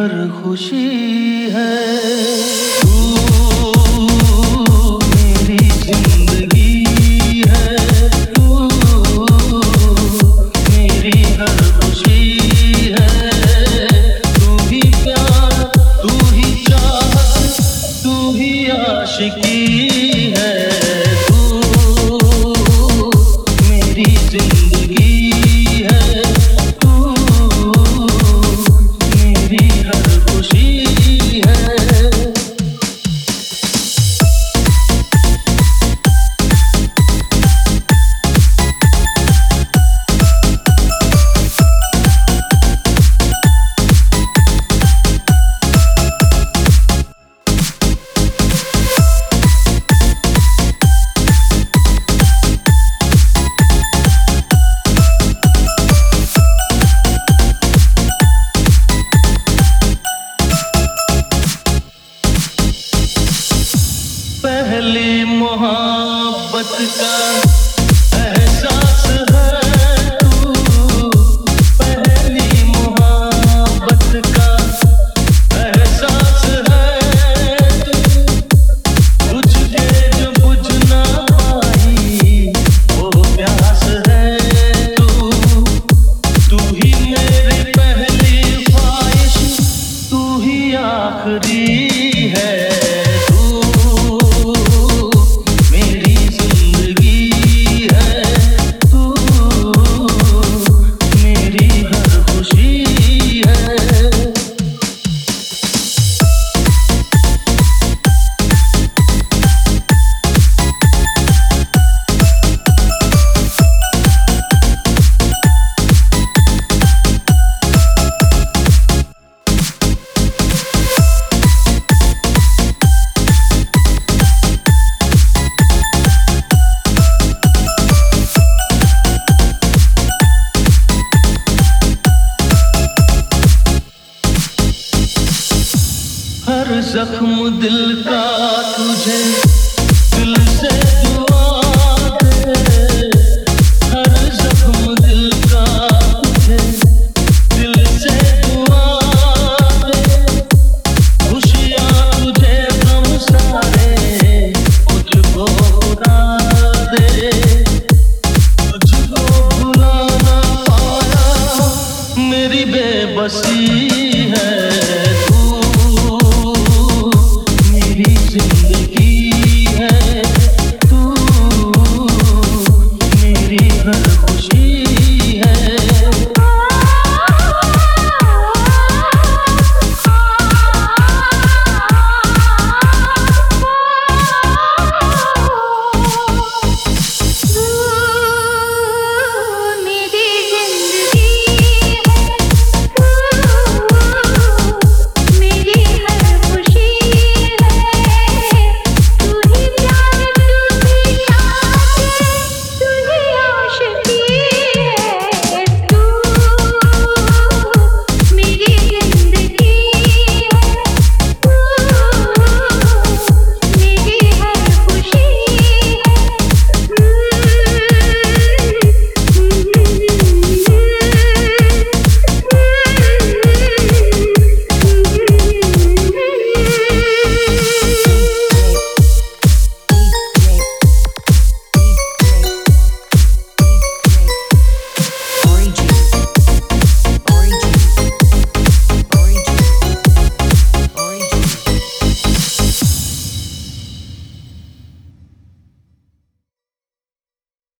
हर खुशी है। मेरी जिंदगी है, तू मेरी हर खुशी है। तू ही प्यार, तू ही चाहत, तू ही आशिकी है। तू मेरी जिंदगी है, तू मेरी हर खुशी है। पहली मोहब्बत का एहसास है तू। पहली मोहब्बत का एहसास है तू। तुझे जो बुझ ना पाई वो प्यास है तू। तू ही मेरी पहली ख्वाहिश, तू ही आखिरी है। हर जख्म दिल का तुझे दिल से दुआ दे। हर जख्म दिल का तुझे दिल से दुआ दे। खुशियाँ तुझे गम सारे मुझको खुदा दे। तुझको भुला ना पाया मेरी बेबसी है। मेरी जिंदगी